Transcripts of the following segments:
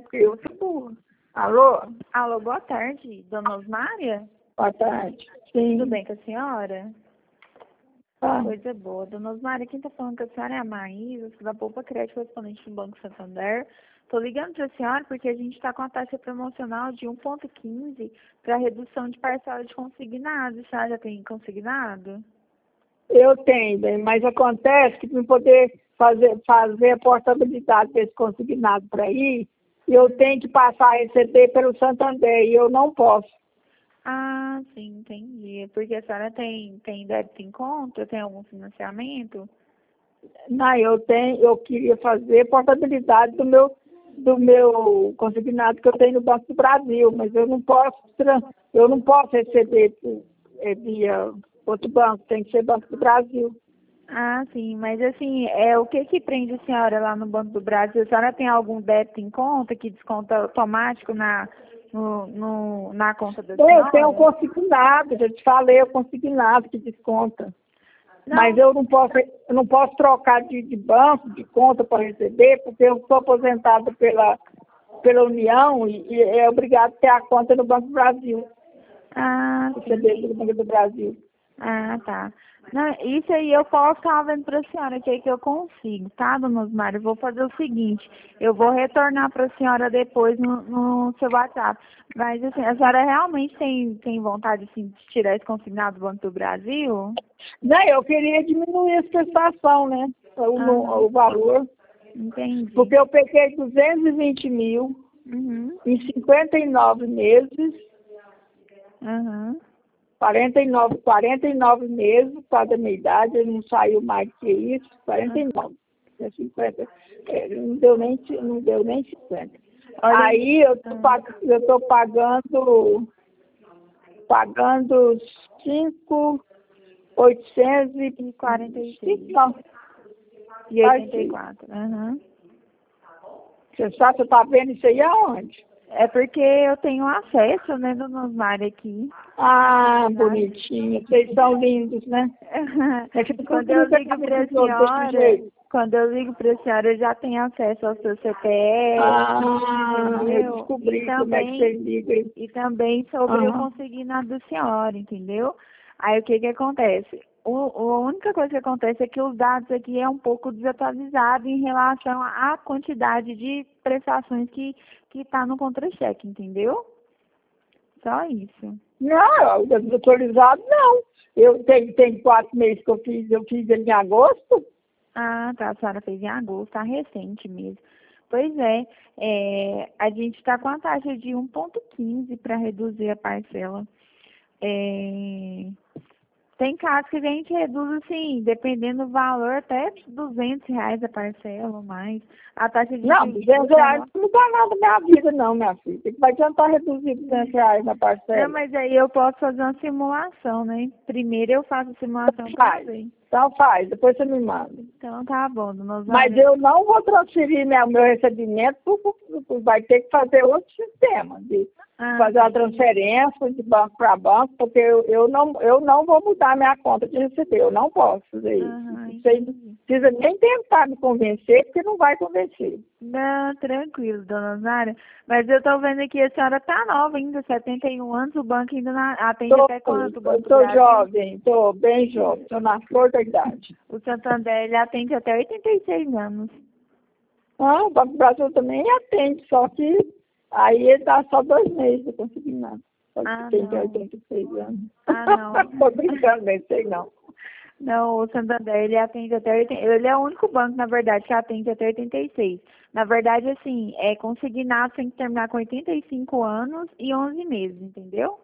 porque eu sou burra. Alô? Alô, boa tarde, dona Osmária? Boa tarde. Sim. Tudo bem com a senhora? Ah, Coisa boa. Dona Osmária, quem tá falando com a senhora é a Maísa, da Poupa Crédito, correspondente do Banco Santander. Tô ligando pra senhora porque a gente tá com a taxa promocional de 1,15 para redução de parcela de consignado. A senhora já tem consignado? eu tenho, bem, mas acontece que para poder fazer a portabilidade desse consignado para ir, eu tenho que passar a receber pelo Santander e eu não posso. Ah, sim, entendi. Porque a senhora tem débito em conta? Tem algum financiamento? Não, eu queria fazer portabilidade do meu consignado que eu tenho no Banco do Brasil, mas eu não posso receber via outro banco, tem que ser Banco do Brasil. Ah, sim, mas assim, o que que prende a senhora lá no Banco do Brasil? A senhora tem algum débito em conta que desconta automático na conta da senhora? Eu tenho o consignado, já te falei, o consignado que desconta. Não. Mas eu não posso trocar de banco, de conta para receber, porque eu sou aposentada pela União e é obrigado a ter a conta no Banco do Brasil. Ah, Receber sim. pelo Banco do Brasil. Ah, tá. Não, isso aí eu posso estar vendo para a senhora, que é que eu consigo, tá, dona Osmário? Eu vou fazer o seguinte, eu vou retornar para a senhora depois no seu WhatsApp. Mas, assim, a senhora realmente tem vontade, assim, de tirar esse consignado do Banco do Brasil? Não, eu queria diminuir a prestação, né? O valor. Entendi. Porque eu peguei 220 mil Uhum. em 59 meses, Uhum. 49 meses, cada minha idade, ele não saiu mais que isso, 49. É 50. Não deu nem 50. Olha, Aí eu estou pagando 5.846. Não, e 84. Uhum. Você está vendo isso aí aonde? É porque eu tenho acesso, né, dona Osmária, aqui. Ah, bonitinha. Vocês são lindos, né? É que Quando eu ligo para a desse senhora, jeito. eu já tenho acesso ao seu CPF, Ah, eu entendeu? descobri como é que vocês ligam. E também sobre o Aham. consignado da senhora, entendeu? Aí o que que acontece? A única coisa que acontece é que os dados aqui é um pouco desatualizado em relação à quantidade de prestações que está no contra-cheque, entendeu? Só isso. Não, desatualizado não. Tem 4 meses que eu fiz ele em agosto. Ah, tá. A senhora fez em agosto, tá recente mesmo. Pois é, a gente está com a taxa de 1,15 para reduzir a parcela. É, tem casos que a gente reduz, assim, dependendo do valor, até R$ 200 a parcela ou mais. A taxa de Não, juros R$ 200 não dá nada na minha vida, não, minha filha. Vai adiantar reduzir R$ 200 na Não, parcela. mas aí eu posso fazer uma simulação, né? Primeiro eu faço a simulação para ver. Então faz, depois você me manda. Então tá bom, dona Mas Osória. eu não vou transferir meu recebimento, vai ter que fazer outro sistema, de fazer uma transferência de banco para banco, porque eu não vou mudar minha conta de receber, eu não posso fazer isso. Aham, Você não precisa nem tentar me convencer, porque não vai convencer. Não, tranquilo, dona Osória. Mas eu tô vendo aqui, a senhora tá nova ainda, 71 anos, o banco ainda atende até quanto? O Banco do Estou Brasil? jovem, estou bem jovem, estou na flor da idade. O Santander, ele atende até 86 anos. Ah, o Banco do Brasil também atende, só que aí ele dá só 2 meses, eu consegui nada. Só que Ah, tem não. 86 anos. Ah, não. Tô brincando, nem sei não. Não, o Santander, ele atende até 80, ele é o único banco, na verdade, que atende até 86. Na verdade, assim, consignado tem que terminar com 85 anos e 11 meses, entendeu?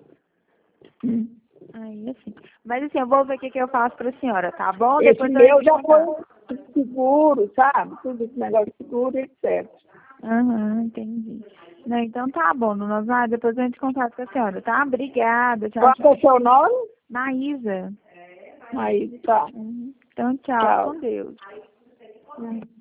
Aí, assim. Mas, assim, eu vou ver o que que eu faço pra senhora, tá bom? Esse Depois eu meu entro em já foi contato. seguro, sabe? Tudo esse negócio de seguro, etc. Aham, entendi. Não, então tá bom, dona Osmar, depois eu entro em contato com a senhora, tá? Obrigada, tchau, Qual que é tchau. o seu nome? Maísa. Aí, tá. Então, tchau, Tchau. com Deus.